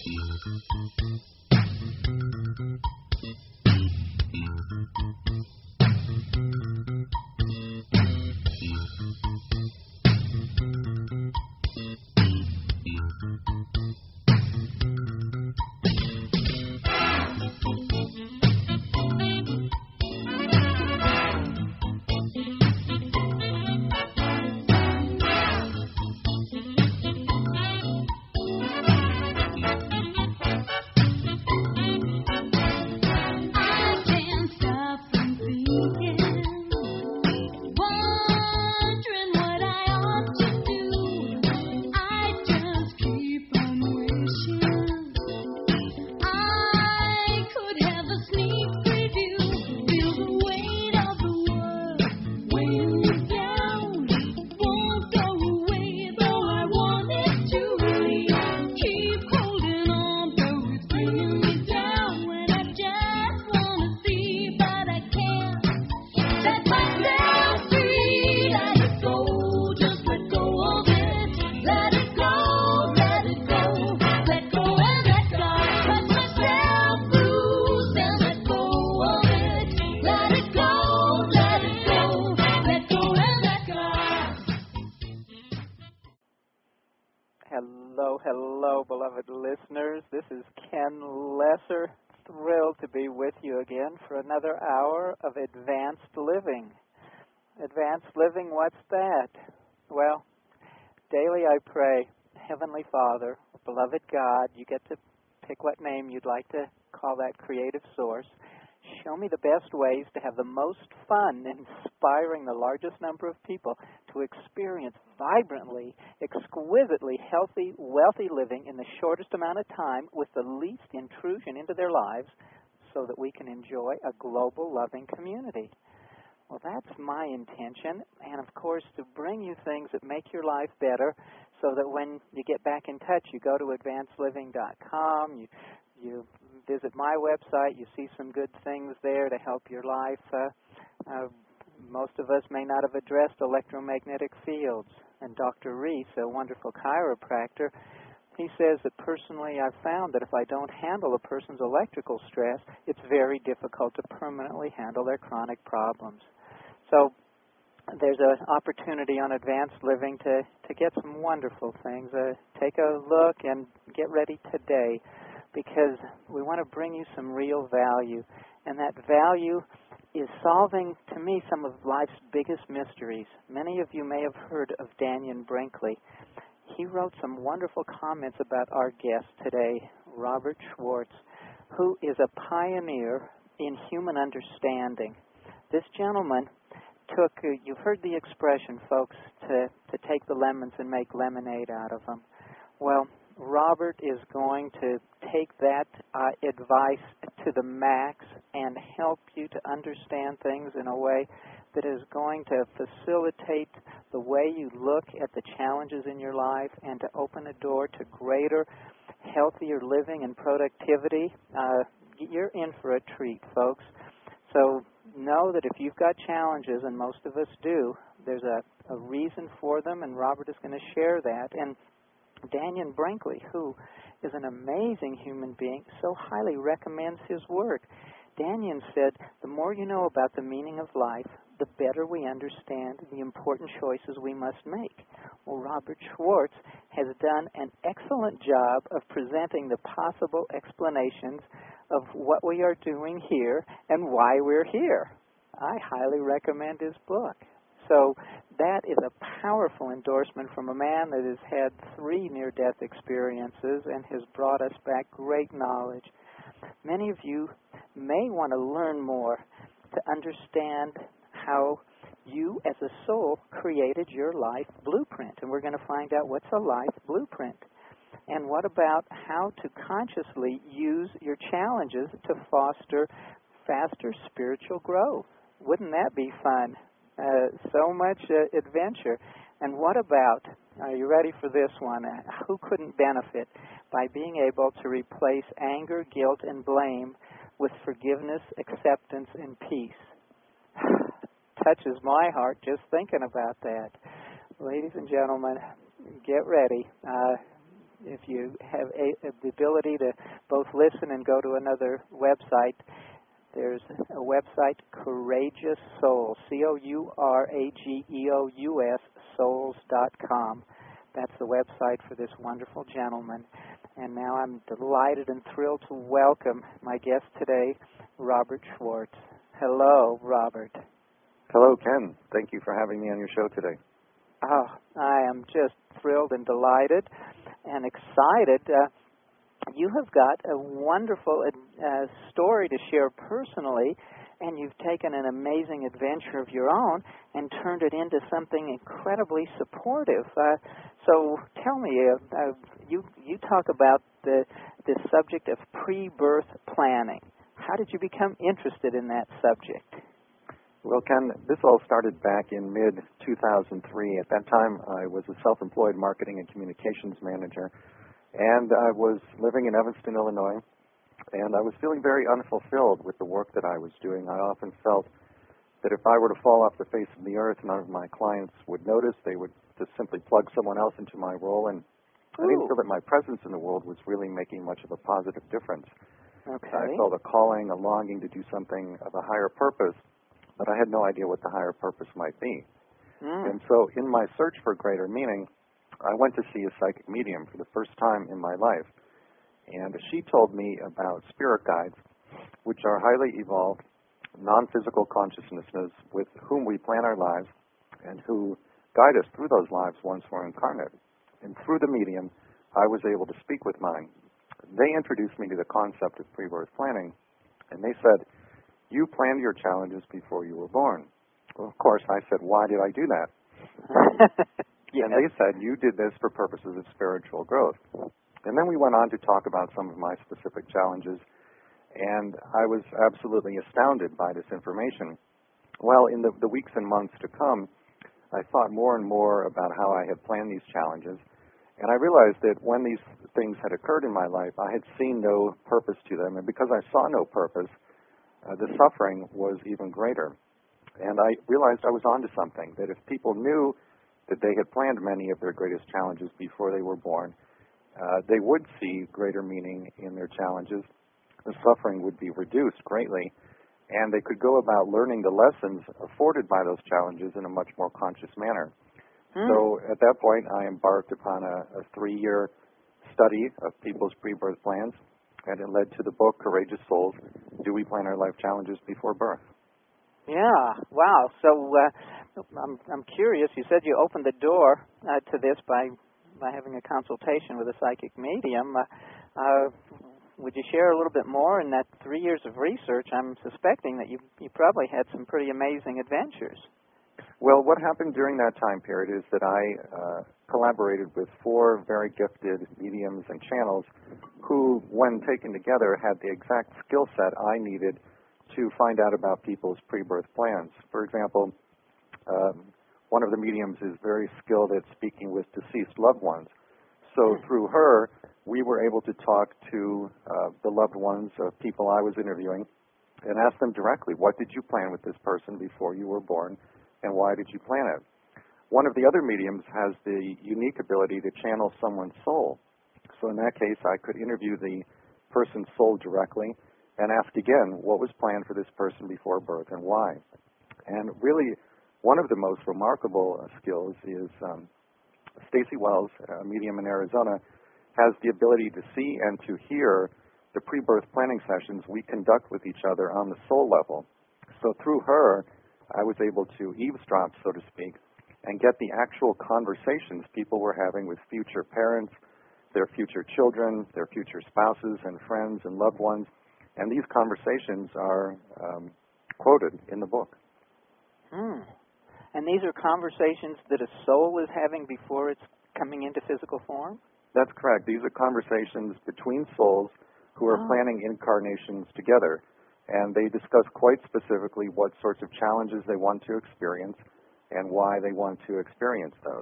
Hello, beloved listeners. This is Ken Lesser, thrilled to be with you again for another hour of Advanced Living. Advanced Living, what's that? Well, daily I pray, Heavenly Father, beloved God, you get to pick what name you'd like to call that creative source. Show me the best ways to have the most fun inspiring the largest number of people to experience vibrantly, exquisitely healthy, wealthy living in the shortest amount of time with the least intrusion into their lives so that we can enjoy a global loving community. Well, that's my intention, and of course to bring you things that make your life better so that when you get back in touch, you go to advancedliving.com, you visit my website, you see some good things there to help your life. Most of us may not have addressed electromagnetic fields. And Dr. Reese, a wonderful chiropractor, he says that personally I've found that if I don't handle a person's electrical stress, it's very difficult to permanently handle their chronic problems. So there's an opportunity on Advanced Living to get some wonderful things. Take a look and get ready today, because we want to bring you some real value. And that value is solving, to me, some of life's biggest mysteries. Many of you may have heard of Daniel Brinkley. He wrote some wonderful comments about our guest today, Robert Schwartz, who is a pioneer in human understanding. This gentleman took, you've heard the expression, folks, to take the lemons and make lemonade out of them. Well, Robert is going to take that advice to the max and help you to understand things in a way that is going to facilitate the way you look at the challenges in your life and to open a door to greater, healthier living and productivity. You're in for a treat, folks. So know that if you've got challenges, and most of us do, there's a reason for them, and Robert is going to share that. And Daniel Brinkley, who is an amazing human being, so highly recommends his work. Daniel said, the more you know about the meaning of life, the better we understand the important choices we must make. Well, Robert Schwartz has done an excellent job of presenting the possible explanations of what we are doing here and why we're here. I highly recommend his book. So that is a powerful endorsement from a man that has had 3 near-death experiences and has brought us back great knowledge. Many of you may want to learn more to understand how you as a soul created your life blueprint. And we're going to find out what's a life blueprint. And what about how to consciously use your challenges to foster faster spiritual growth? Wouldn't that be fun? So much adventure. And what about, are you ready for this one? Who couldn't benefit by being able to replace anger, guilt, and blame with forgiveness, acceptance, and peace? Touches my heart just thinking about that. Ladies and gentlemen, get ready. if you have the ability to both listen and go to another website, there's a website, Courageous Souls, COURAGEOUS, souls.com. That's the website for this wonderful gentleman. And now I'm delighted and thrilled to welcome my guest today, Robert Schwartz. Hello, Robert. Hello, Ken. Thank you for having me on your show today. Oh, I am just thrilled and delighted and excited. You have got a wonderful story to share personally, and you've taken an amazing adventure of your own and turned it into something incredibly supportive. So tell me, you talk about the subject of pre-birth planning. How did you become interested in that subject? Well, Ken, this all started back in mid-2003. At that time, I was a self-employed marketing and communications manager, and I was living in Evanston, Illinois, and I was feeling very unfulfilled with the work that I was doing. I often felt that if I were to fall off the face of the earth, none of my clients would notice. They would just simply plug someone else into my role, and I didn't feel that my presence in the world was really making much of a positive difference. Okay. I felt a calling, a longing to do something of a higher purpose, but I had no idea what the higher purpose might be. And so in my search for greater meaning, I went to see a psychic medium for the first time in my life. And she told me about spirit guides, which are highly evolved, non-physical consciousnesses with whom we plan our lives and who guide us through those lives once we're incarnate. And through the medium, I was able to speak with mine. They introduced me to the concept of pre-birth planning, and they said, "You planned your challenges before you were born." Well, of course, I said, "Why did I do that?" Yes. And they said, "You did this for purposes of spiritual growth." And then we went on to talk about some of my specific challenges, and I was absolutely astounded by this information. Well, in the weeks and months to come, I thought more and more about how I had planned these challenges, and I realized that when these things had occurred in my life, I had seen no purpose to them, and because I saw no purpose, the suffering was even greater. And I realized I was onto something, that if people knew that they had planned many of their greatest challenges before they were born, they would see greater meaning in their challenges. The suffering would be reduced greatly, and they could go about learning the lessons afforded by those challenges in a much more conscious manner. So at that point, I embarked upon a 3-year study of people's pre-birth plans, and it led to the book, Courageous Souls, Do We Plan Our Life Challenges Before Birth? Yeah, wow. So I'm curious. You said you opened the door to this by having a consultation with a psychic medium. Would you share a little bit more? In that 3 years of research, I'm suspecting that you probably had some pretty amazing adventures. Well, what happened during that time period is that I collaborated with 4 very gifted mediums and channels who, when taken together, had the exact skill set I needed to find out about people's pre-birth plans. For example, one of the mediums is very skilled at speaking with deceased loved ones. So through her, we were able to talk to the loved ones of people I was interviewing and ask them directly, what did you plan with this person before you were born, and why did you plan it? One of the other mediums has the unique ability to channel someone's soul. So in that case, I could interview the person's soul directly and ask again what was planned for this person before birth and why. And really, one of the most remarkable skills is Stacy Wells, a medium in Arizona, has the ability to see and to hear the pre-birth planning sessions we conduct with each other on the soul level. So through her, I was able to eavesdrop, so to speak, and get the actual conversations people were having with future parents, their future children, their future spouses and friends and loved ones. And these conversations are quoted in the book. And these are conversations that a soul is having before it's coming into physical form? That's correct. These are conversations between souls who are planning incarnations together. And they discuss quite specifically what sorts of challenges they want to experience and why they want to experience those.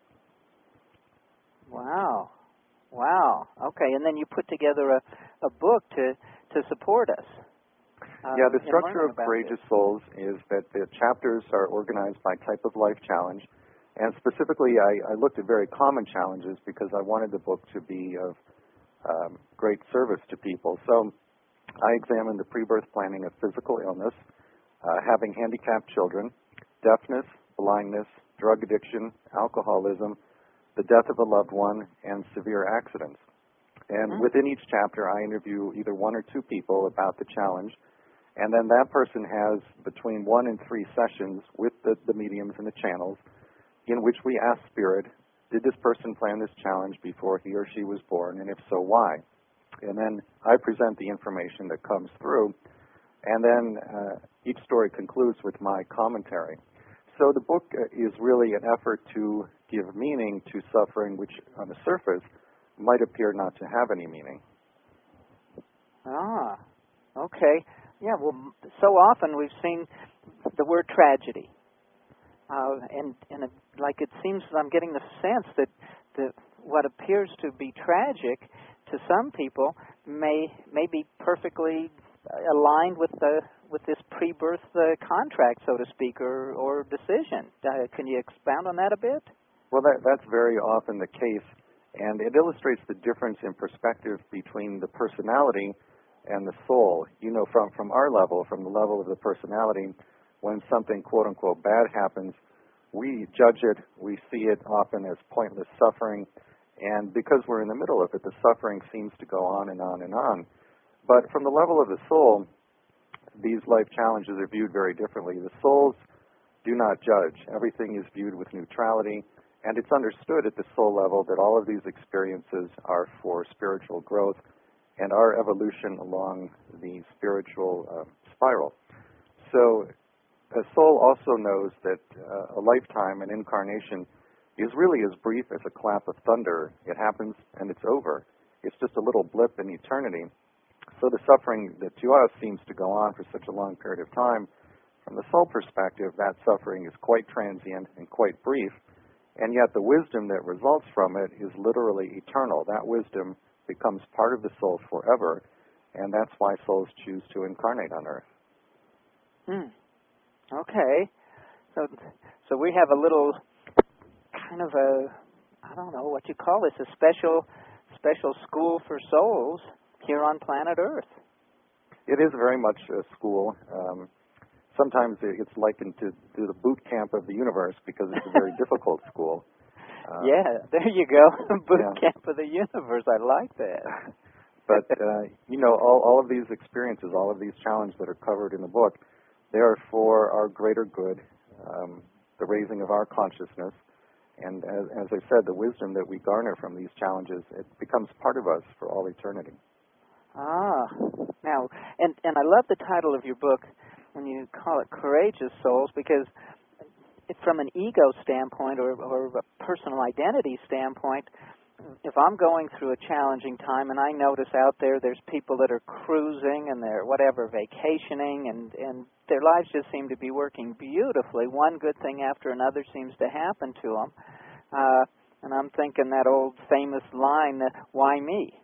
Wow. Wow. Okay, and then you put together a book to support us. Yeah, the structure of Courageous Souls is that the chapters are organized by type of life challenge, And specifically, I looked at very common challenges because I wanted the book to be of great service to people. So I examined the pre-birth planning of physical illness, having handicapped children, deafness, blindness, drug addiction, alcoholism, the death of a loved one, and severe accidents. And within each chapter, I interview either one or two people about the challenge, and then that person has between 1 and 3 sessions with the mediums and the channels in which we ask Spirit, did this person plan this challenge before he or she was born, and if so, why? And then I present the information that comes through, and then each story concludes with my commentary. So the book is really an effort to give meaning to suffering which, on the surface, might appear not to have any meaning. Ah, okay. Yeah, well, so often we've seen the word tragedy. And like it seems I'm getting the sense that what appears to be tragic to some people may be perfectly aligned with this pre-birth contract, so to speak, or decision. Can you expound on that a bit? Well, that's very often the case, and it illustrates the difference in perspective between the personality and the soul. You know, from our level, from the level of the personality, when something quote-unquote bad happens, we judge it, we see it often as pointless suffering, and because we're in the middle of it, the suffering seems to go on and on and on. But from the level of the soul, these life challenges are viewed very differently. The souls do not judge. Everything is viewed with neutrality, and it's understood at the soul level that all of these experiences are for spiritual growth and our evolution along the spiritual spiral. So a soul also knows that a lifetime, an incarnation, is really as brief as a clap of thunder. It happens and it's over. It's just a little blip in eternity. So the suffering that to us seems to go on for such a long period of time, from the soul perspective, that suffering is quite transient and quite brief, and yet the wisdom that results from it is literally eternal. That wisdom becomes part of the soul forever, and that's why souls choose to incarnate on Earth. Okay. So we have a little kind of I don't know what you call this, a special school for souls here on planet Earth. It is very much a school. Sometimes it's likened to the boot camp of the universe because it's a very difficult school. Yeah, there you go. Boot camp of the universe. I like that. But, you know, all of these experiences, all of these challenges that are covered in the book, they are for our greater good, the raising of our consciousness. And as I said, the wisdom that we garner from these challenges, it becomes part of us for all eternity. Ah, now, and I love the title of your book when you call it Courageous Souls, because from an ego standpoint or a personal identity standpoint, if I'm going through a challenging time and I notice out there's people that are cruising and they're vacationing and their lives just seem to be working beautifully. One good thing after another seems to happen to them. And I'm thinking that old famous line, why me?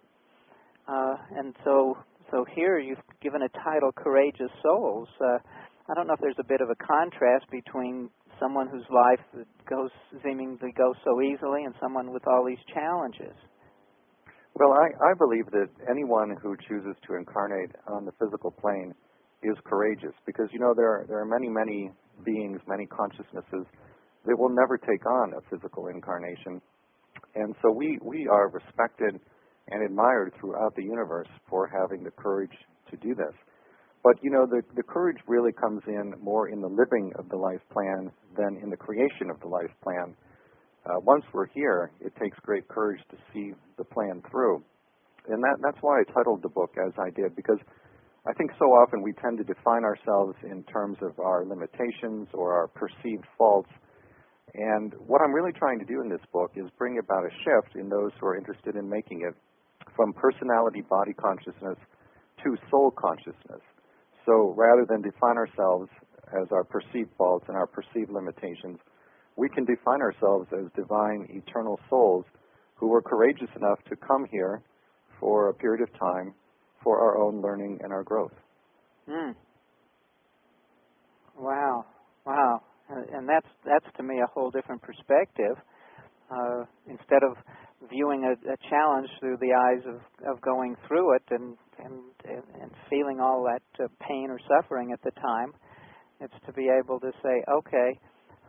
And so here you've given a title, Courageous Souls. I don't know if there's a bit of a contrast between someone whose life seemingly goes so easily and someone with all these challenges. Well, I believe that anyone who chooses to incarnate on the physical plane is courageous because, you know, there are many, many beings, many consciousnesses that will never take on a physical incarnation. And so we are respected and admired throughout the universe for having the courage to do this. But, you know, the courage really comes in more in the living of the life plan than in the creation of the life plan. Once we're here, it takes great courage to see the plan through. And that's why I titled the book as I did, because I think so often we tend to define ourselves in terms of our limitations or our perceived faults. And what I'm really trying to do in this book is bring about a shift in those who are interested in making it from personality, body consciousness to soul consciousness. So rather than define ourselves as our perceived faults and our perceived limitations, we can define ourselves as divine, eternal souls who were courageous enough to come here for a period of time for our own learning and our growth. Wow. And that's to me a whole different perspective. Instead of viewing a challenge through the eyes of going through it and feeling all that pain or suffering at the time, it's to be able to say, okay,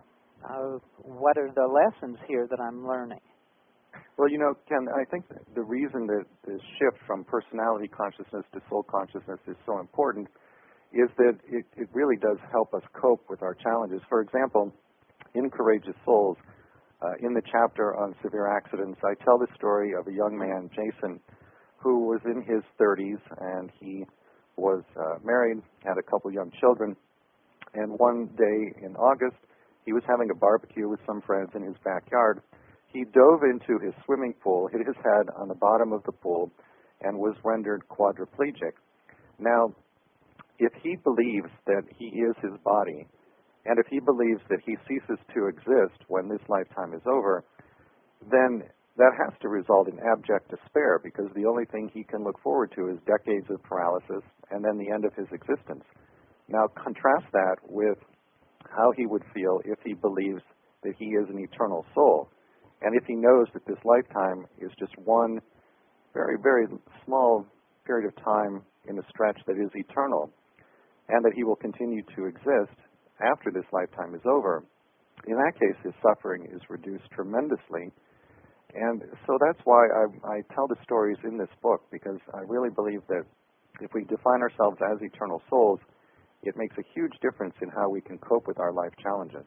what are the lessons here that I'm learning? Well, Ken, I think the reason that the shift from personality consciousness to soul consciousness is so important is that it really does help us cope with our challenges. For example, in Courageous Souls, in the chapter on severe accidents, I tell the story of a young man, Jason, who was in his 30s, and he was married, had a couple young children, and one day in August, he was having a barbecue with some friends in his backyard. He dove into his swimming pool, hit his head on the bottom of the pool, and was rendered quadriplegic. Now, if he believes that he is his body, and if he believes that he ceases to exist when this lifetime is over, then that has to result in abject despair, because the only thing he can look forward to is decades of paralysis and then the end of his existence. Now, contrast that with how he would feel if he believes that he is an eternal soul. And if he knows that this lifetime is just one very, very small period of time in a stretch that is eternal, and that he will continue to exist after this lifetime is over, in that case, his suffering is reduced tremendously. And so that's why I tell the stories in this book, because I really believe that if we define ourselves as eternal souls, it makes a huge difference in how we can cope with our life challenges.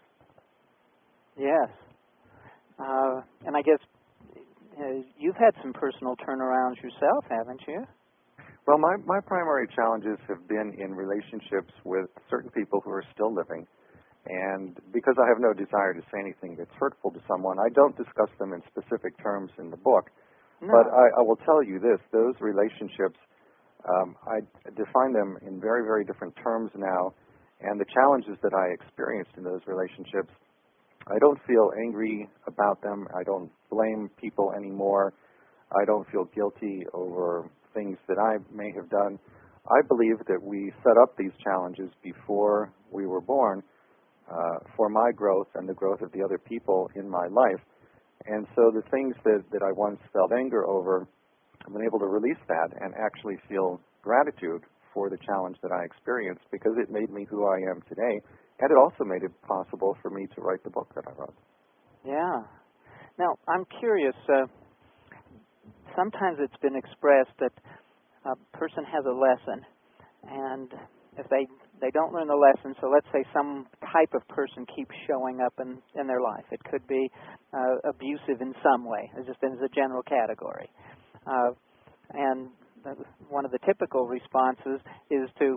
Yes. And I guess you've had some personal turnarounds yourself, haven't you? Well, my primary challenges have been in relationships with certain people who are still living. And because I have no desire to say anything that's hurtful to someone, I don't discuss them in specific terms in the book. No. But I will tell you this, those relationships, I define them in very, very different terms now. And the challenges that I experienced in those relationships, I don't feel angry about them. I don't blame people anymore. I don't feel guilty over things that I may have done. I believe that we set up these challenges before we were born for my growth and the growth of the other people in my life. And so the things that I once felt anger over, I've been able to release that and actually feel gratitude for the challenge that I experienced, because it made me who I am today, and it also made it possible for me to write the book that I wrote. Yeah. Now, I'm curious, sometimes it's been expressed that a person has a lesson, and if they don't learn the lesson, so let's say some type of person keeps showing up in their life. It could be abusive in some way, just as a general category. And one of the typical responses is to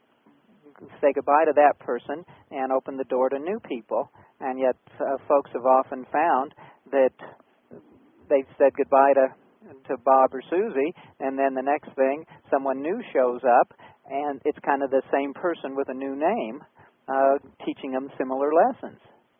say goodbye to that person and open the door to new people. And yet folks have often found that they've said goodbye to Bob or Susie, and then the next thing, someone new shows up, and it's kind of the same person with a new name teaching them similar lessons.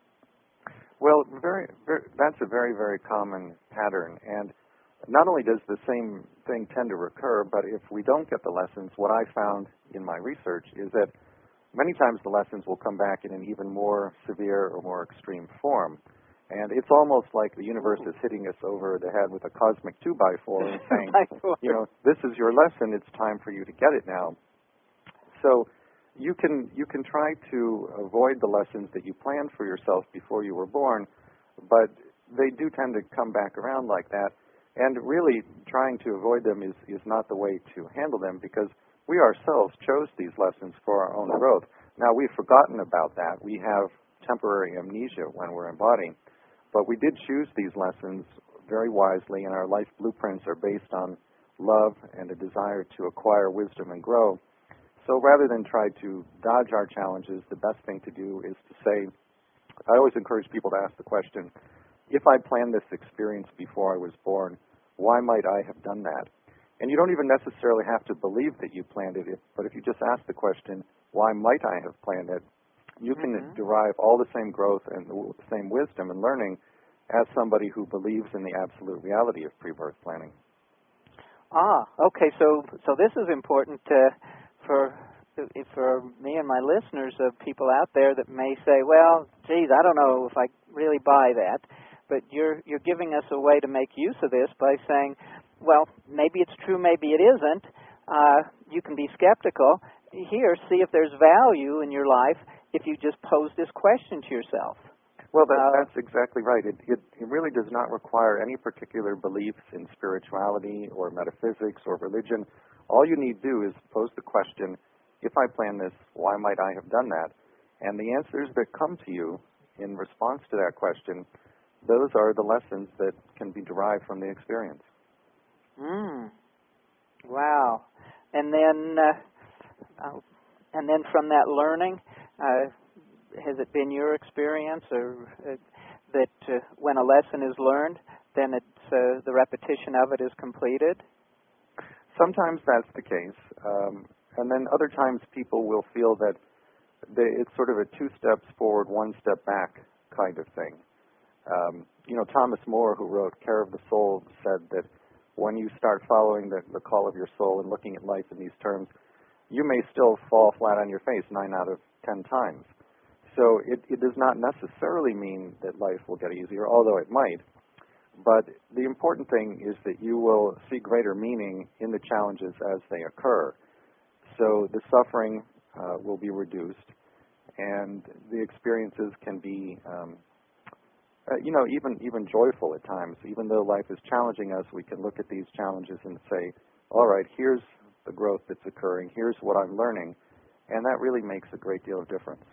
Well, that's a very, very common pattern. And not only does the same thing tend to recur, but if we don't get the lessons, what I found in my research is that many times the lessons will come back in an even more severe or more extreme form. And it's almost like the universe is hitting us over the head with a cosmic 2x4 and saying, this is your lesson, it's time for you to get it now. So you can try to avoid the lessons that you planned for yourself before you were born, but they do tend to come back around like that. And really trying to avoid them is not the way to handle them, because we ourselves chose these lessons for our own growth. Now, we've forgotten about that. We have temporary amnesia when we're embodying. But we did choose these lessons very wisely, and our life blueprints are based on love and a desire to acquire wisdom and grow. So rather than try to dodge our challenges, the best thing to do is to say, I always encourage people to ask the question, if I planned this experience before I was born, why might I have done that? And you don't even necessarily have to believe that you planned it, but if you just ask the question, why might I have planned it, you can derive all the same growth and the same wisdom and learning as somebody who believes in the absolute reality of pre-birth planning. Okay, so this is important for for me and my listeners, of people out there that may say, well, geez, I don't know if I really buy that. But you're giving us a way to make use of this by saying, well, maybe it's true, maybe it isn't. You can be skeptical. Here, see if there's value in your life if you just pose this question to yourself. Well, that's exactly right. It really does not require any particular beliefs in spirituality or metaphysics or religion. All you need to do is pose the question, if I plan this, why might I have done that? And the answers that come to you in response to that question, those are the lessons that can be derived from the experience. Wow. And then from that learning, has it been your experience that when a lesson is learned, then it's the repetition of it is completed? Sometimes that's the case. And then other times people will feel that it's sort of a 2 steps forward, 1 step back kind of thing. Thomas More, who wrote Care of the Soul, said that when you start following the call of your soul and looking at life in these terms, you may still fall flat on your face 9 out of 10 times. So it does not necessarily mean that life will get easier, although it might. But the important thing is that you will see greater meaning in the challenges as they occur. So the suffering will be reduced, and the experiences can be, even joyful at times. Even though life is challenging us, we can look at these challenges and say, all right, here's the growth that's occurring, here's what I'm learning, and that really makes a great deal of difference.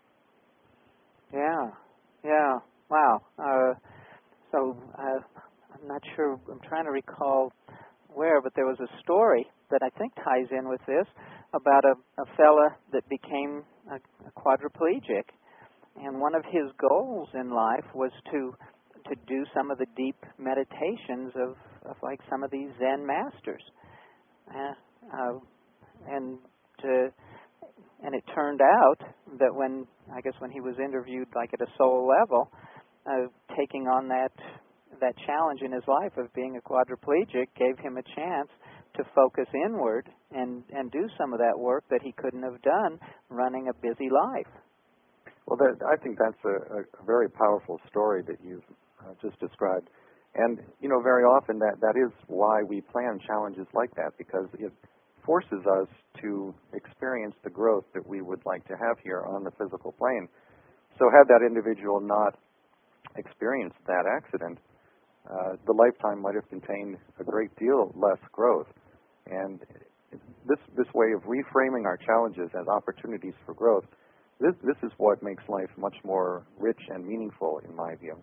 Yeah, wow. I'm not sure, I'm trying to recall where, but there was a story that I think ties in with this about a fella that became a quadriplegic, and one of his goals in life was to do some of the deep meditations of like some of these Zen masters, and it turned out that when he was interviewed like at a soul level, taking on that challenge in his life of being a quadriplegic gave him a chance to focus inward and do some of that work that he couldn't have done running a busy life. Well, I think that's a very powerful story that you've just described. And, very often that is why we plan challenges like that, because it forces us to experience the growth that we would like to have here on the physical plane. So had that individual not experienced that accident, the lifetime might have contained a great deal less growth. And this way of reframing our challenges as opportunities for growth, this is what makes life much more rich and meaningful, in my view.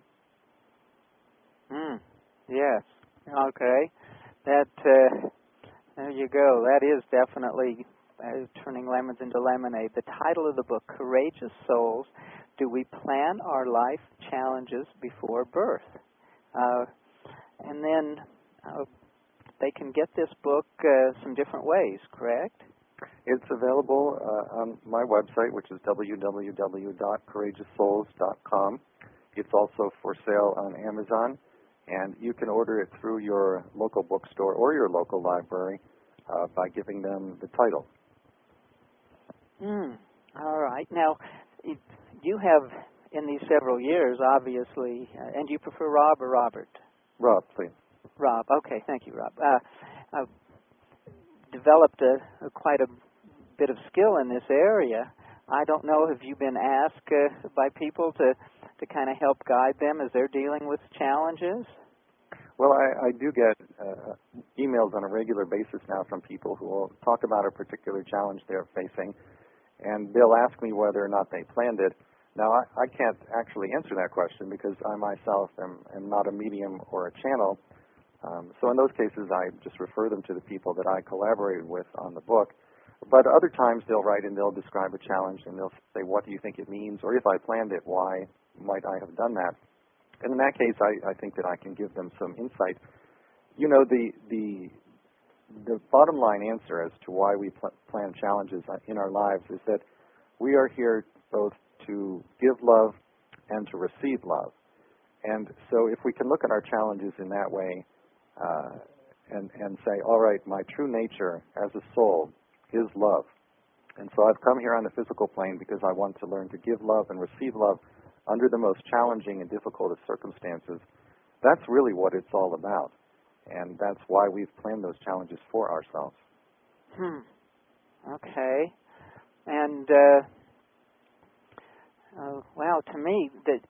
Yes. Okay. That there you go. That is definitely turning lemons into lemonade. The title of the book, Courageous Souls, Do We Plan Our Life Challenges Before Birth? And then they can get this book some different ways, correct? It's available on my website, which is www.courageoussouls.com. It's also for sale on Amazon, and you can order it through your local bookstore or your local library by giving them the title. All right. Now, you have, in these several years, obviously, and you prefer Rob or Robert? Rob, please. Rob. Okay. Thank you, Rob. Developed quite a bit of skill in this area. I don't know, have you been asked by people to kind of help guide them as they're dealing with challenges? Well, I do get emails on a regular basis now from people who will talk about a particular challenge they're facing, and they'll ask me whether or not they planned it. Now, I can't actually answer that question because I myself am not a medium or a channel. So in those cases, I just refer them to the people that I collaborated with on the book. But other times they'll write and they'll describe a challenge and they'll say, what do you think it means? Or if I planned it, why might I have done that? And in that case, I think that I can give them some insight. You know, the bottom line answer as to why we plan challenges in our lives is that we are here both to give love and to receive love. And so if we can look at our challenges in that way and say, all right, my true nature as a soul is love. And so I've come here on the physical plane because I want to learn to give love and receive love under the most challenging and difficult of circumstances. That's really what it's all about. And that's why we've planned those challenges for ourselves. Okay. And, well, to me,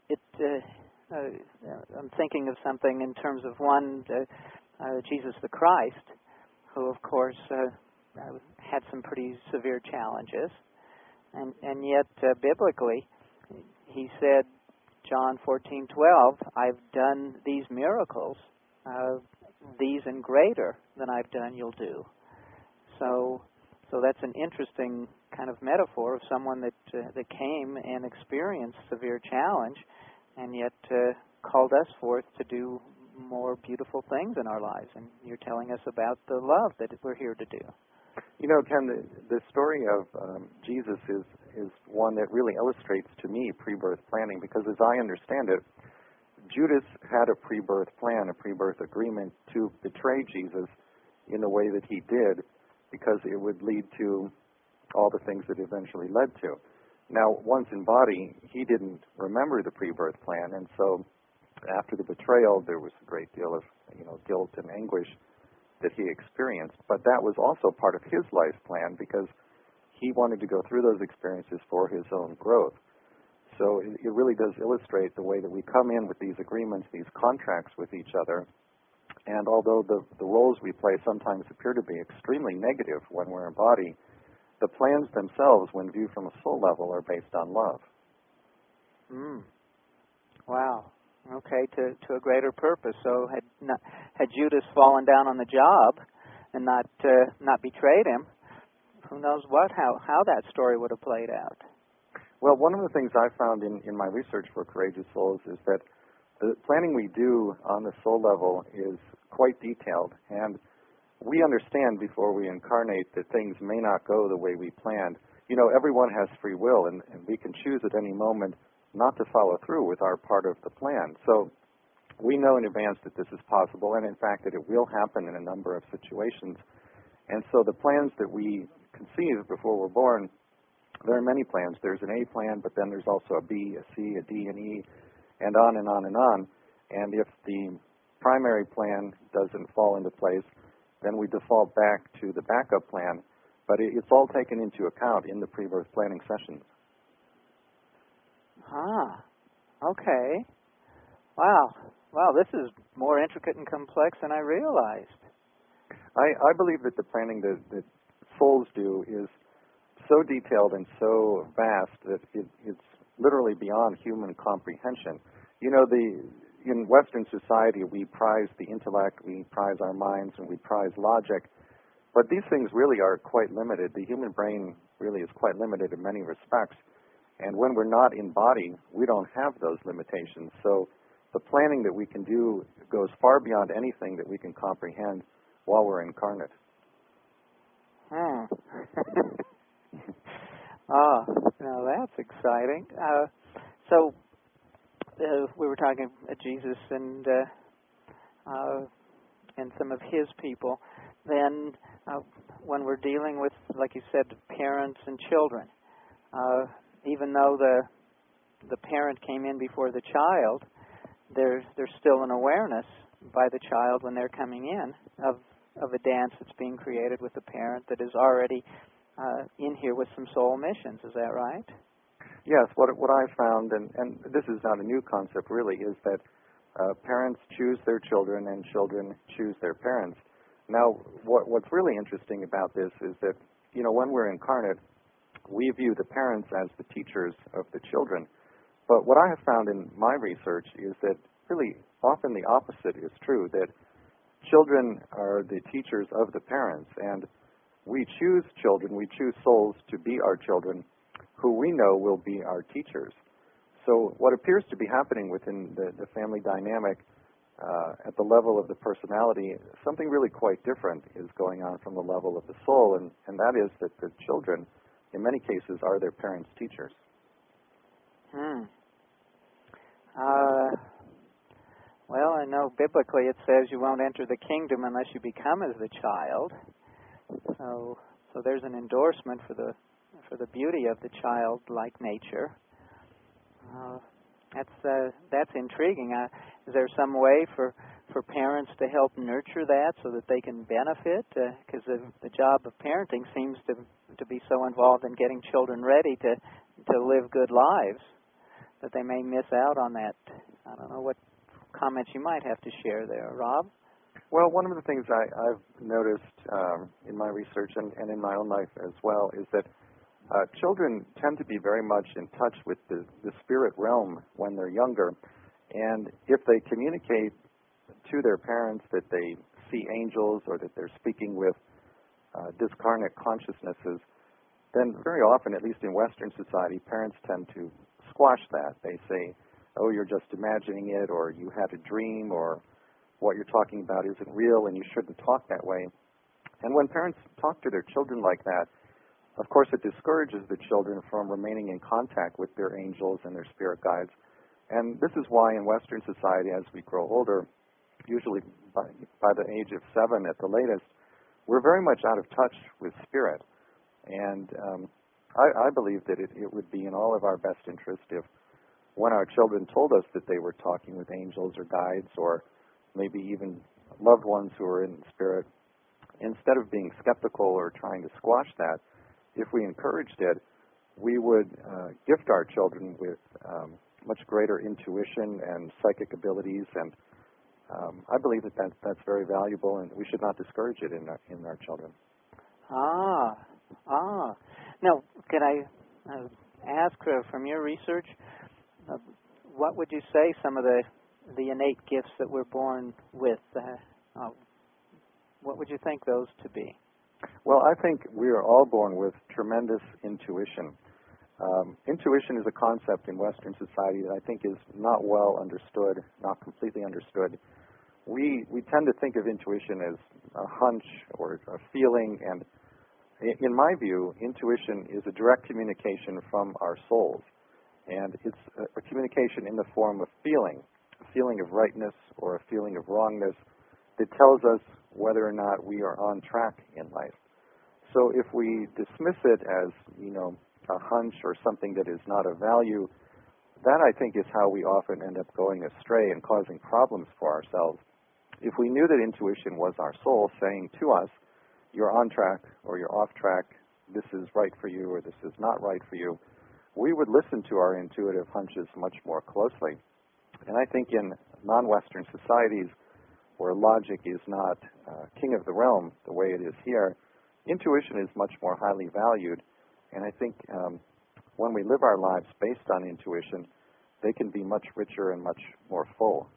I'm thinking of something in terms of one, Jesus the Christ, who, of course, had some pretty severe challenges. And yet, biblically, he said, John 14:12, I've done these miracles, these and greater than I've done you'll do. So that's an interesting kind of metaphor of someone that came and experienced severe challenge, and yet called us forth to do more beautiful things in our lives. And you're telling us about the love that we're here to do. You know, Ken, the story of Jesus is one that really illustrates to me pre-birth planning, because as I understand it, Judas had a pre-birth plan, a pre-birth agreement to betray Jesus in the way that he did, because it would lead to all the things that eventually led to. Now, once in body, he didn't remember the pre-birth plan, and so after the betrayal, there was a great deal of guilt and anguish that he experienced. But that was also part of his life plan, because he wanted to go through those experiences for his own growth. So it really does illustrate the way that we come in with these agreements, these contracts with each other. And although the roles we play sometimes appear to be extremely negative when we're in body, the plans themselves, when viewed from a soul level, are based on love. Wow. Okay, to a greater purpose. So had Judas fallen down on the job and not betrayed him, who knows how that story would have played out. Well, one of the things I found in my research for Courageous Souls is that the planning we do on the soul level is quite detailed, and we understand before we incarnate that things may not go the way we planned. You know, everyone has free will, and we can choose at any moment not to follow through with our part of the plan. So we know in advance that this is possible, and in fact that it will happen in a number of situations. And so the plans that we conceive before we're born, there are many plans. There's an A plan, but then there's also a B, a C, a D, and E, and on and on and on. And if the primary plan doesn't fall into place, then we default back to the backup plan. But it's all taken into account in the pre-birth planning sessions. Okay. Wow, this is more intricate and complex than I realized. I believe that the planning that souls do is so detailed and so vast that it's literally beyond human comprehension. You know, in Western society, we prize the intellect, we prize our minds, and we prize logic. But these things really are quite limited. The human brain really is quite limited in many respects. And when we're not in body, we don't have those limitations. So the planning that we can do goes far beyond anything that we can comprehend while we're incarnate. Now that's exciting. So we were talking about Jesus and some of his people. Then when we're dealing with, like you said, parents and children, even though the parent came in before the child, there's still an awareness by the child when they're coming in of a dance that's being created with the parent that is already in here with some soul missions. Is that right? Yes. What I found, and this is not a new concept really, is that parents choose their children and children choose their parents. Now, what's really interesting about this is that, you know, when we're incarnate, we view the parents as the teachers of the children. But what I have found in my research is that really often the opposite is true, that children are the teachers of the parents, and we choose children, we choose souls to be our children who we know will be our teachers. So what appears to be happening within the family dynamic at the level of the personality, something really quite different is going on from the level of the soul, and that is that the children, in many cases, are their parents' teachers. Well, I know biblically it says you won't enter the kingdom unless you become as the child. So there's an endorsement for the for the beauty of the childlike nature. That's intriguing. Is there some way for parents to help nurture that so that they can benefit? Because the job of parenting seems to be so involved in getting children ready to live good lives that they may miss out on that. I don't know what comments you might have to share there, Rob. Well, one of the things I've noticed in my research and in my own life as well is that children tend to be very much in touch with the spirit realm when they're younger. And if they communicate to their parents that they see angels or that they're speaking with discarnate consciousnesses, then very often, at least in Western society, parents tend to squash that. They say, oh, you're just imagining it, or you had a dream, or what you're talking about isn't real and you shouldn't talk that way. And when parents talk to their children like that, of course it discourages the children from remaining in contact with their angels and their spirit guides. And this is why in Western society, as we grow older, usually by the age of 7 at the latest, we're very much out of touch with spirit. And I believe that it would be in all of our best interest if when our children told us that they were talking with angels or guides or maybe even loved ones who are in spirit, instead of being skeptical or trying to squash that, if we encouraged it, we would gift our children with much greater intuition and psychic abilities, and I believe that's very valuable, and we should not discourage it in our children. Now, could I ask from your research, what would you say some of the innate gifts that we're born with? What would you think those to be? Well, I think we are all born with tremendous intuition. Intuition is a concept in Western society that I think is not well understood, not completely understood. We tend to think of intuition as a hunch or a feeling, and in my view, intuition is a direct communication from our souls. And it's a communication in the form of feeling, a feeling of rightness or a feeling of wrongness that tells us whether or not we are on track in life. So if we dismiss it as, a hunch or something that is not of value, that I think is how we often end up going astray and causing problems for ourselves. If we knew that intuition was our soul saying to us, you're on track or you're off track, this is right for you or this is not right for you, we would listen to our intuitive hunches much more closely. And I think in non-Western societies where logic is not king of the realm the way it is here, intuition is much more highly valued. And I think when we live our lives based on intuition, they can be much richer and much more full.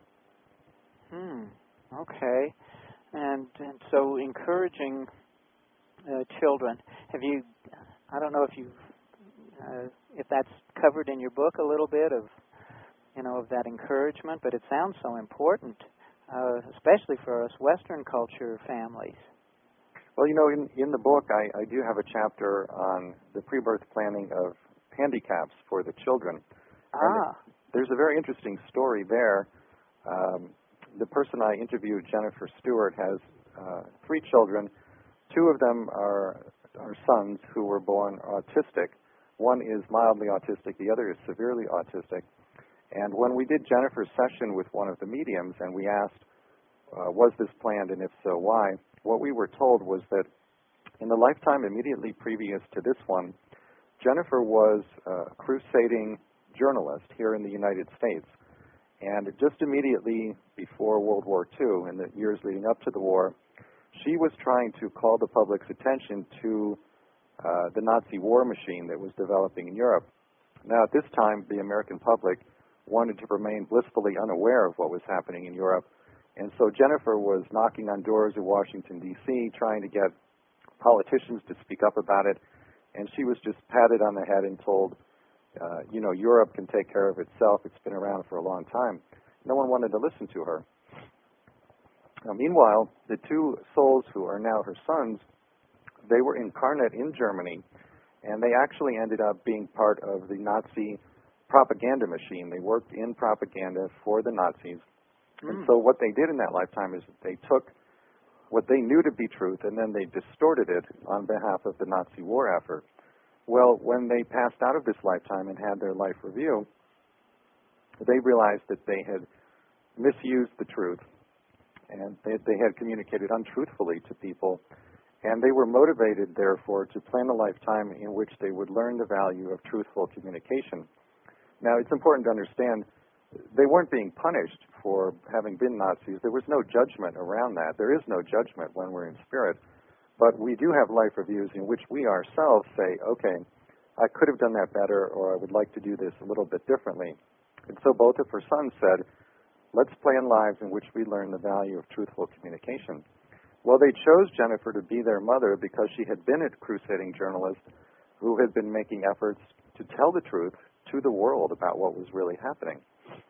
Okay. And so encouraging children, I don't know if that's covered in your book a little bit of that encouragement, but it sounds so important, especially for us Western culture families. Well, in the book, I do have a chapter on the pre-birth planning of handicaps for the children. And there's a very interesting story there. The person I interviewed, Jennifer Stewart, has 3 children. 2 of them are sons who were born autistic. One is mildly autistic, the other is severely autistic. And when we did Jennifer's session with one of the mediums and we asked, was this planned, and if so, why? What we were told was that in the lifetime immediately previous to this one, Jennifer was a crusading journalist here in the United States. And just immediately before World War II, in the years leading up to the war, she was trying to call the public's attention to the Nazi war machine that was developing in Europe. Now, at this time, the American public wanted to remain blissfully unaware of what was happening in Europe. And so Jennifer was knocking on doors in Washington, D.C., trying to get politicians to speak up about it. And she was just patted on the head and told, Europe can take care of itself. It's been around for a long time. No one wanted to listen to her. Now, meanwhile, the 2 souls who are now her sons, they were incarnate in Germany, and they actually ended up being part of the Nazi propaganda machine. They worked in propaganda for the Nazis. And so what they did in that lifetime is they took what they knew to be truth and then they distorted it on behalf of the Nazi war effort. Well, when they passed out of this lifetime and had their life review, they realized that they had misused the truth, and they had communicated untruthfully to people, and they were motivated, therefore, to plan a lifetime in which they would learn the value of truthful communication. Now, it's important to understand they weren't being punished for having been Nazis. There was no judgment around that. There is no judgment when we're in spirit. But we do have life reviews in which we ourselves say, okay, I could have done that better, or I would like to do this a little bit differently. And so both of her sons said, let's plan lives in which we learn the value of truthful communication. Well, they chose Jennifer to be their mother because she had been a crusading journalist who had been making efforts to tell the truth to the world about what was really happening.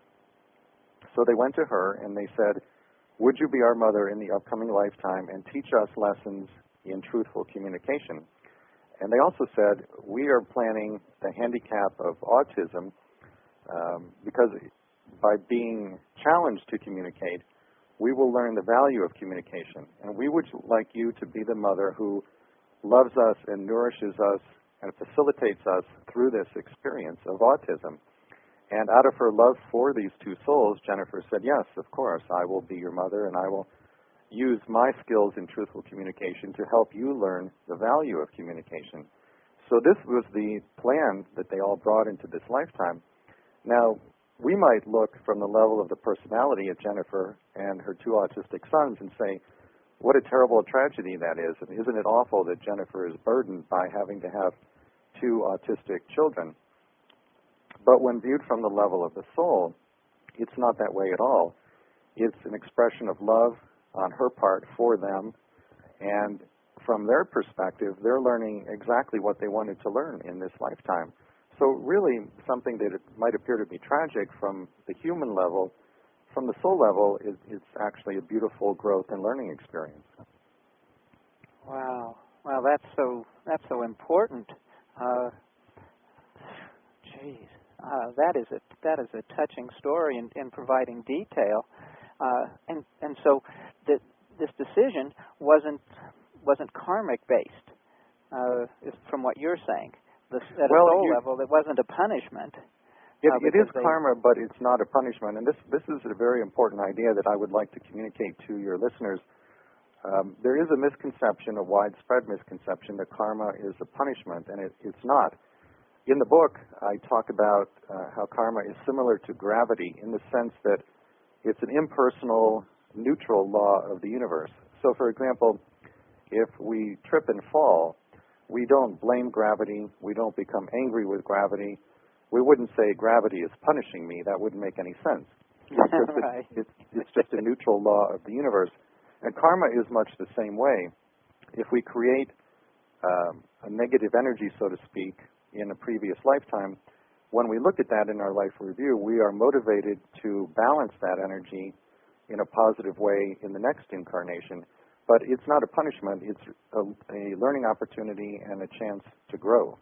So they went to her and they said, would you be our mother in the upcoming lifetime and teach us lessons in truthful communication? And they also said, we are planning the handicap of autism because by being challenged to communicate, we will learn the value of communication. And we would like you to be the mother who loves us and nourishes us and facilitates us through this experience of autism. And out of her love for these two souls, Jennifer said, yes, of course, I will be your mother, and I will use my skills in truthful communication to help you learn the value of communication. So this was the plan that they all brought into this lifetime. Now, we might look from the level of the personality at Jennifer and her two autistic sons and say, what a terrible tragedy that is. And isn't it awful that Jennifer is burdened by having to have two autistic children? But when viewed from the level of the soul, it's not that way at all. It's an expression of love on her part for them, and from their perspective, they're learning exactly what they wanted to learn in this lifetime. So really, something that might appear to be tragic from the human level, from the soul level, it's actually a beautiful growth and learning experience. Wow. Wow, that's so important. Geez. That is a touching story in providing detail, and so this decision wasn't karmic based, from what you're saying. At a soul level, it wasn't a punishment. It is karma, but it's not a punishment. And this is a very important idea that I would like to communicate to your listeners. There is a misconception, a widespread misconception, that karma is a punishment, and it's not. In the book, I talk about how karma is similar to gravity in the sense that it's an impersonal, neutral law of the universe. So, for example, if we trip and fall, we don't blame gravity. We don't become angry with gravity. We wouldn't say gravity is punishing me. That wouldn't make any sense. Right. It's just a neutral law of the universe. And karma is much the same way. If we create a negative energy, so to speak, in a previous lifetime, when we look at that in our life review, we are motivated to balance that energy in a positive way in the next incarnation. But it's not a punishment. It's a learning opportunity and a chance to grow.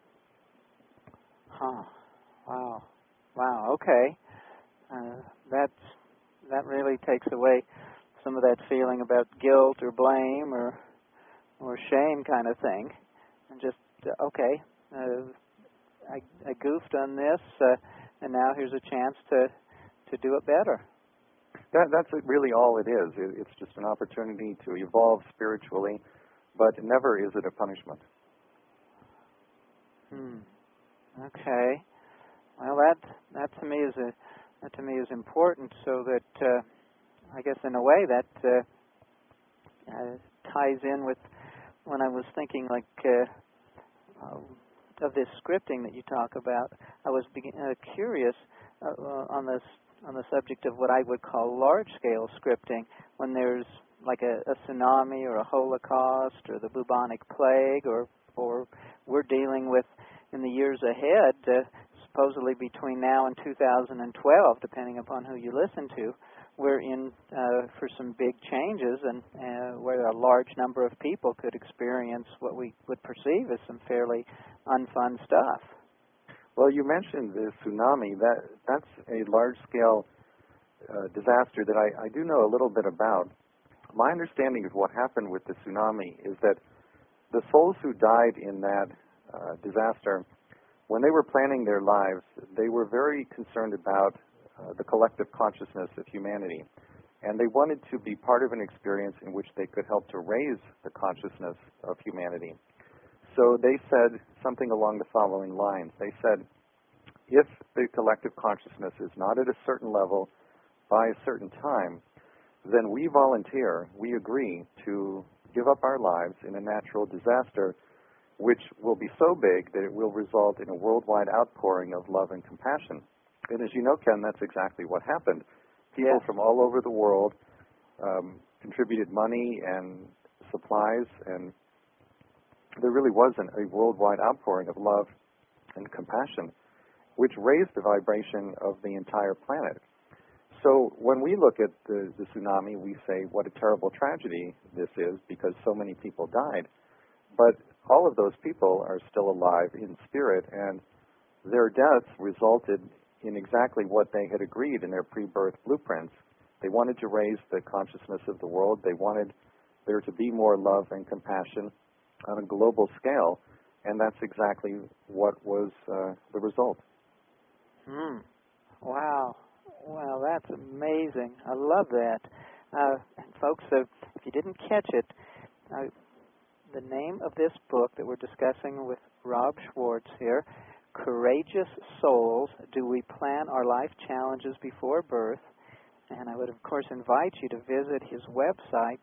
Huh. Wow. Wow. Okay. That really takes away some of that feeling about guilt or blame or shame kind of thing, and just okay. I goofed on this, and now here's a chance to do it better. That's really all it is. It's just an opportunity to evolve spiritually, but never is it a punishment. Okay. Well, that to me is important. So that I guess in a way that ties in with when I was thinking of this scripting that you talk about. I was curious on the subject of what I would call large-scale scripting, when there's like a tsunami or a Holocaust or the bubonic plague, or we're dealing with in the years ahead, supposedly between now and 2012, depending upon who you listen to, we're in for some big changes, and where a large number of people could experience what we would perceive as some fairly unfun stuff. Well, you mentioned the tsunami. That's a large-scale disaster that I do know a little bit about. My understanding of what happened with the tsunami is that the souls who died in that disaster, when they were planning their lives, they were very concerned about the collective consciousness of humanity. And they wanted to be part of an experience in which they could help to raise the consciousness of humanity. So they said something along the following lines. They said, if the collective consciousness is not at a certain level by a certain time, then we volunteer, we agree to give up our lives in a natural disaster which will be so big that it will result in a worldwide outpouring of love and compassion. And as you know, Ken, that's exactly what happened. People from all over the world contributed money and supplies, and there really was a worldwide outpouring of love and compassion, which raised the vibration of the entire planet. So when we look at the tsunami, we say, what a terrible tragedy this is because so many people died. But all of those people are still alive in spirit, and their deaths resulted in exactly what they had agreed in their pre-birth blueprints. They wanted to raise the consciousness of the world. They wanted there to be more love and compassion on a global scale, and that's exactly what was the result. Wow. Wow, that's amazing. I love that. And folks, if you didn't catch it, the name of this book that we're discussing with Rob Schwartz here, Courageous Souls, Do We Plan Our Life Challenges Before Birth? And I would, of course, invite you to visit his website,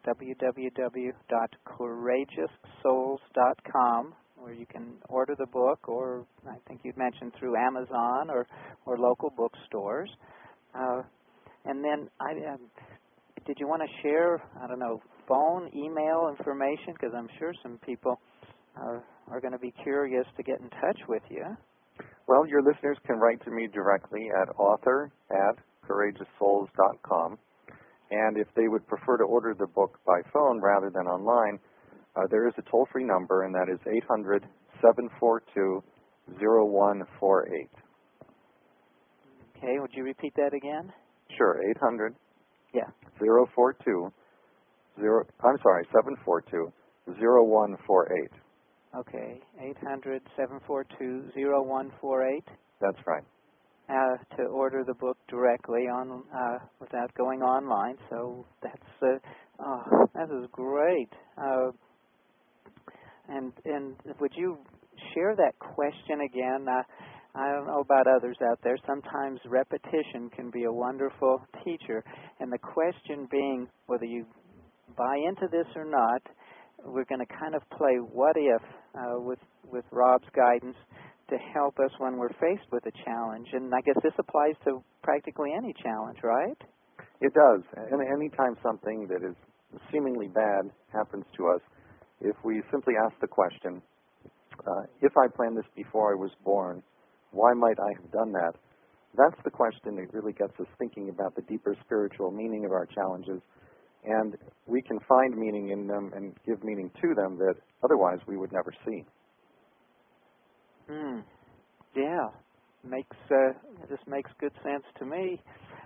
www.courageoussouls.com, where you can order the book, or I think you'd mentioned through Amazon or local bookstores. And then, did you want to share, phone, email information? Because I'm sure some people are going to be curious to get in touch with you. Well, your listeners can write to me directly at author@courageoussouls.com. And if they would prefer to order the book by phone rather than online, there is a toll-free number, and that is 800-742-0148. Okay, would you repeat that again? Sure, 800 Yeah. 742-0148. Okay, 800-742-0148. That's right. To order the book directly on without going online. So that is great. And would you share that question again? I don't know about others out there. Sometimes repetition can be a wonderful teacher. And the question being, whether you buy into this or not, we're going to kind of play what if with Rob's guidance to help us when we're faced with a challenge. And I guess this applies to practically any challenge, right? It does. And anytime something that is seemingly bad happens to us, if we simply ask the question, if I planned this before I was born, why might I have done that? That's the question that really gets us thinking about the deeper spiritual meaning of our challenges, and we can find meaning in them and give meaning to them that otherwise we would never see. Yeah, this makes good sense to me.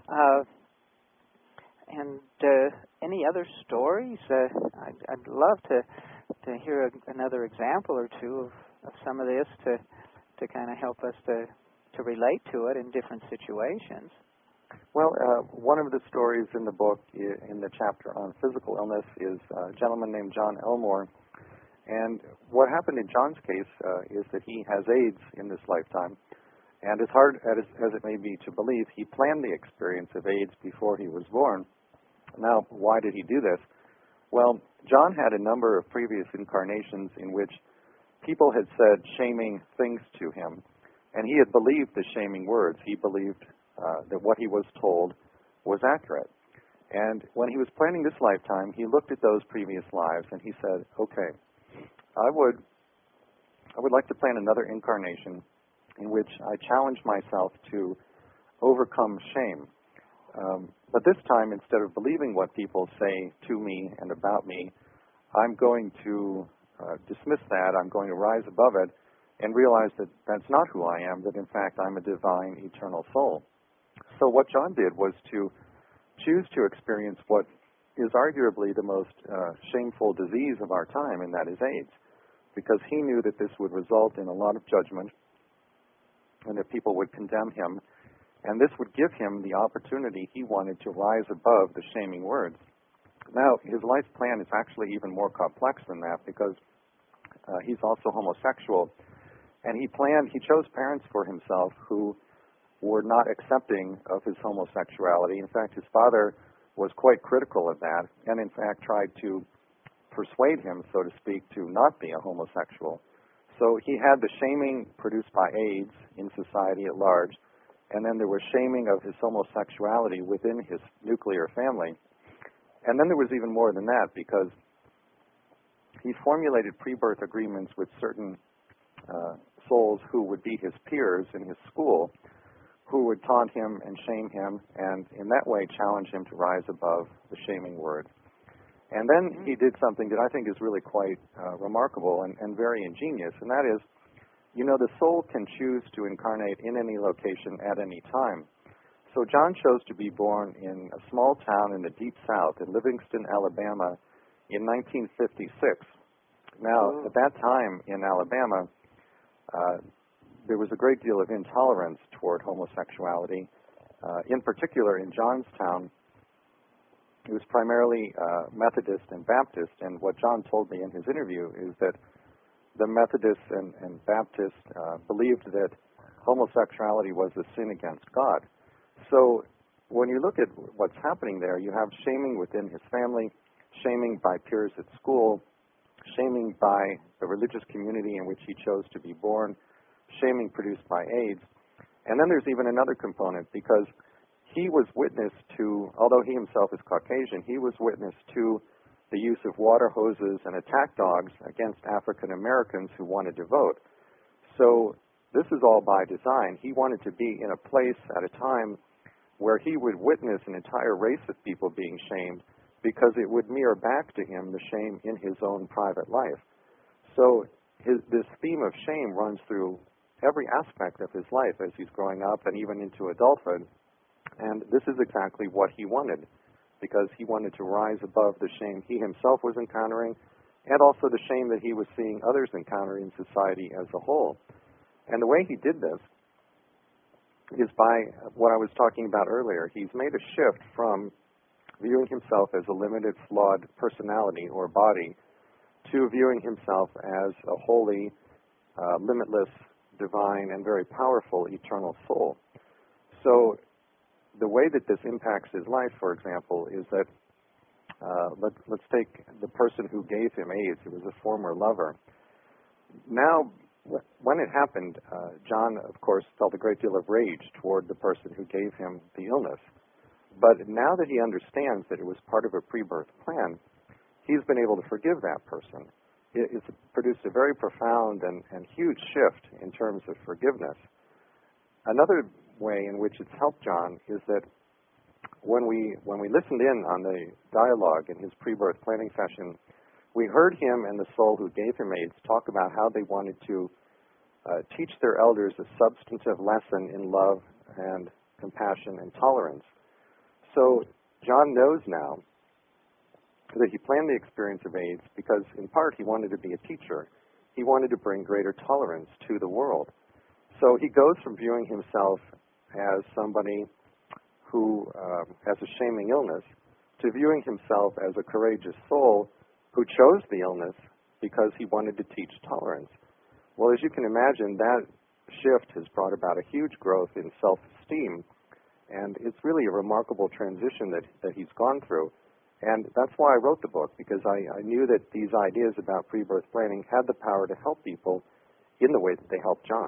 And any other stories? I'd love to hear another example or two of some of this to kind of help us to relate to it in different situations. Well, one of the stories in the book, in the chapter on physical illness, is a gentleman named John Elmore. And what happened in John's case is that he has AIDS in this lifetime. And as hard as it may be to believe, he planned the experience of AIDS before he was born. Now, why did he do this? Well, John had a number of previous incarnations in which people had said shaming things to him, and he had believed the shaming words. He believed that what he was told was accurate. And when he was planning this lifetime, he looked at those previous lives and he said, okay, I would like to plan another incarnation in which I challenge myself to overcome shame. But this time, instead of believing what people say to me and about me, I'm going to dismiss that. I'm going to rise above it and realize that that's not who I am, that in fact I'm a divine, eternal soul. So what John did was to choose to experience what is arguably the most shameful disease of our time, and that is AIDS. because he knew that this would result in a lot of judgment and that people would condemn him, and this would give him the opportunity he wanted to rise above the shaming words. Now, his life plan is actually even more complex than that, because he's also homosexual, and he chose parents for himself who were not accepting of his homosexuality. In fact, his father was quite critical of that, and in fact tried to persuade him, so to speak, to not be a homosexual. So he had the shaming produced by AIDS in society at large, and then there was shaming of his homosexuality within his nuclear family. And then there was even more than that, because he formulated pre-birth agreements with certain souls who would be his peers in his school, who would taunt him and shame him, and in that way challenge him to rise above the shaming word. And then he did something that I think is really quite remarkable and very ingenious, and that is, the soul can choose to incarnate in any location at any time. So John chose to be born in a small town in the Deep South, in Livingston, Alabama, in 1956. Now, at that time in Alabama, there was a great deal of intolerance toward homosexuality. In particular, in Johnstown, it was primarily Methodist and Baptist, and what John told me in his interview is that the Methodists and Baptists believed that homosexuality was a sin against God. So when you look at what's happening there, you have shaming within his family, shaming by peers at school, shaming by the religious community in which he chose to be born, shaming produced by AIDS. And then there's even another component, because he was witness to, although he himself is Caucasian, he was witness to the use of water hoses and attack dogs against African Americans who wanted to vote. So this is all by design. He wanted to be in a place at a time where he would witness an entire race of people being shamed, because it would mirror back to him the shame in his own private life. So this theme of shame runs through every aspect of his life as he's growing up and even into adulthood. And this is exactly what he wanted, because he wanted to rise above the shame he himself was encountering, and also the shame that he was seeing others encounter in society as a whole. And the way he did this is by what I was talking about earlier. He's made a shift from viewing himself as a limited, flawed personality or body to viewing himself as a holy, limitless, divine, and very powerful eternal soul. So the way that this impacts his life, for example, is that let's take the person who gave him AIDS. It was a former lover. Now, when it happened, John, of course, felt a great deal of rage toward the person who gave him the illness. But now that he understands that it was part of a pre-birth plan, he's been able to forgive that person. It's produced a very profound and huge shift in terms of forgiveness. Another way in which it's helped John is that when we listened in on the dialogue in his pre-birth planning session, we heard him and the soul who gave him AIDS talk about how they wanted to teach their elders a substantive lesson in love and compassion and tolerance. So John knows now that he planned the experience of AIDS because, in part, he wanted to be a teacher. He wanted to bring greater tolerance to the world. So he goes from viewing himself as somebody who has a shaming illness to viewing himself as a courageous soul who chose the illness because he wanted to teach tolerance. Well, as you can imagine, that shift has brought about a huge growth in self-esteem, and it's really a remarkable transition that he's gone through. And that's why I wrote the book, because I knew that these ideas about pre-birth planning had the power to help people in the way that they helped John.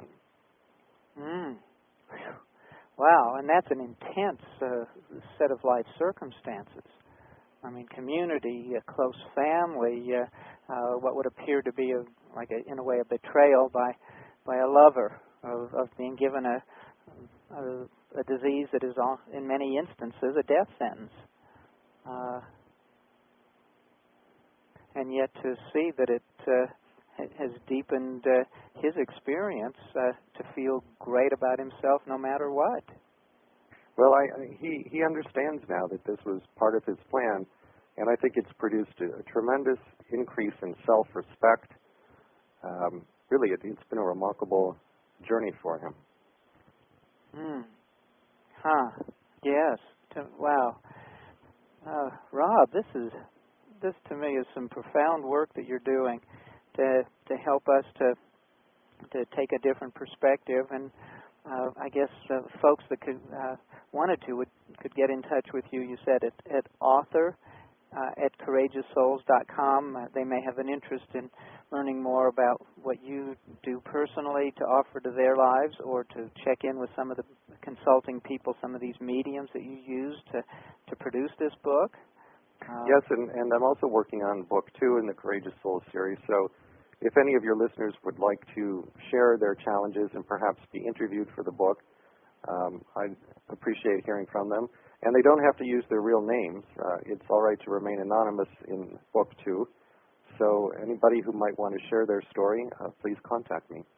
Wow, and that's an intense set of life circumstances. I mean, community, a close family, what would appear to be in a way a betrayal by a lover of being given a disease that is, in many instances, a death sentence. And yet to see that it has deepened his experience to feel great about himself no matter what. Well, he understands now that this was part of his plan, and I think it's produced a tremendous increase in self-respect, really, it's been a remarkable journey for him. Yes. Wow. Rob, this to me is some profound work that you're doing to help us to take a different perspective, and I guess folks that wanted to could get in touch with you. You said at author at CourageousSouls.com. They may have an interest in learning more about what you do personally to offer to their lives, or to check in with some of the consulting people, some of these mediums that you use to produce this book. Yes, and I'm also working on book 2 in the Courageous Souls series. So if any of your listeners would like to share their challenges and perhaps be interviewed for the book, I'd appreciate hearing from them. And they don't have to use their real names. It's all right to remain anonymous in book 2. So anybody who might want to share their story, please contact me.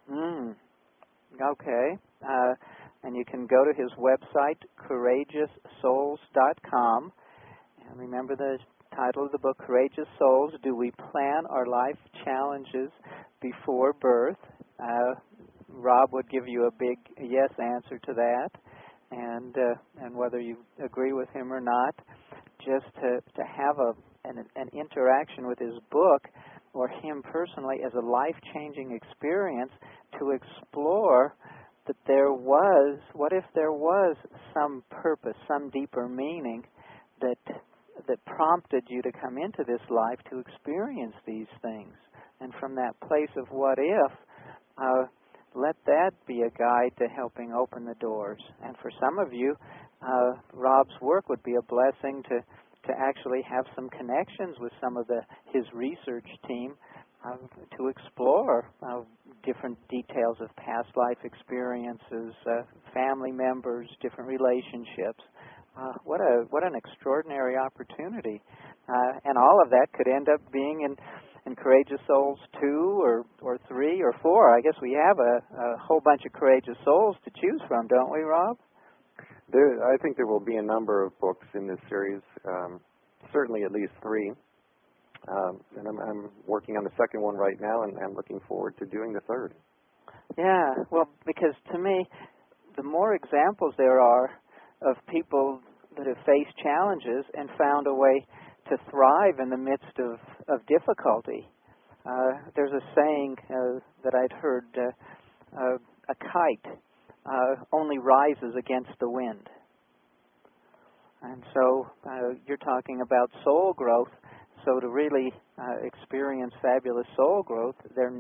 Okay. And you can go to his website, CourageousSouls.com. And remember the title of the book, Courageous Souls, Do We Plan Our Life Challenges Before Birth? Rob would give you a big yes answer to that. And whether you agree with him or not, just to have an interaction with his book or him personally as a life-changing experience, to explore that what if there was some purpose, some deeper meaning that prompted you to come into this life to experience these things. And from that place of what if, let that be a guide to helping open the doors. And for some of you, Rob's work would be a blessing to actually have some connections with some of his research team to explore different details of past life experiences, family members, different relationships. What an extraordinary opportunity. And all of that could end up being in Courageous Souls 2 or 3 or 4. I guess we have a whole bunch of Courageous Souls to choose from, don't we, Rob? I think there will be a number of books in this series, certainly at least 3. And I'm working on the second one right now, and I'm looking forward to doing the third. Yeah, well, because to me, the more examples there are of people that have faced challenges and found a way to thrive in the midst of difficulty. There's a saying that I'd heard, a kite only rises against the wind. And so you're talking about soul growth. So to really experience fabulous soul growth,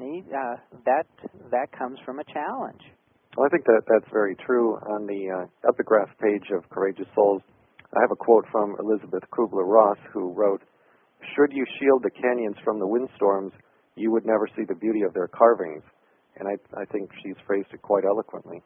that comes from a challenge. Well, I think that's very true. On the epigraph page of Courageous Souls, I have a quote from Elizabeth Kubler-Ross, who wrote, "Should you shield the canyons from the windstorms, you would never see the beauty of their carvings." And I think she's phrased it quite eloquently.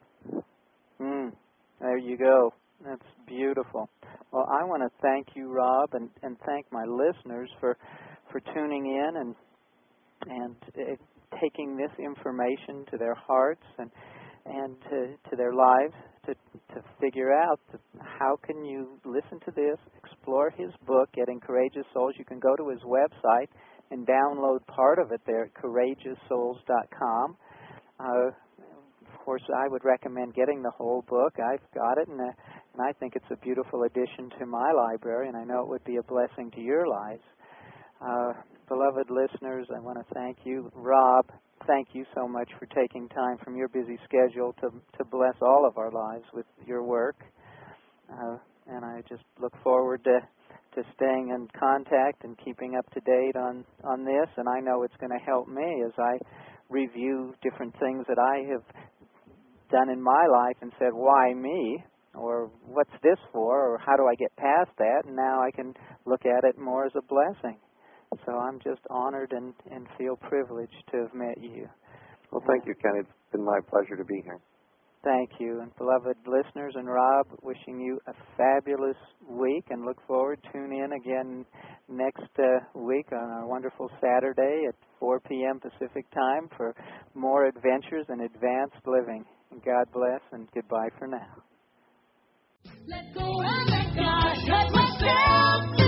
There you go. That's beautiful. Well, I want to thank you, Rob, and thank my listeners for tuning in and taking this information to their hearts and to their lives to figure out how can you listen to this, explore his book, Getting Courageous Souls. You can go to his website and download part of it there at CourageousSouls.com. Of course, I would recommend getting the whole book. I've got it, and I think it's a beautiful addition to my library, and I know it would be a blessing to your lives. Beloved listeners, I want to thank you. Rob, thank you so much for taking time from your busy schedule to bless all of our lives with your work. And I just look forward to staying in contact and keeping up to date on this. And I know it's going to help me as I review different things that I have done in my life and said, why me? Or what's this for? Or how do I get past that? And now I can look at it more as a blessing. So I'm just honored and feel privileged to have met you. Well, thank you, Ken. It's been my pleasure to be here. Thank you. And beloved listeners and Rob, wishing you a fabulous week and look forward. Tune in again next week on our wonderful Saturday at 4 p.m. Pacific time for more adventures in advanced living. God bless and goodbye for now. Let go and let God, let myself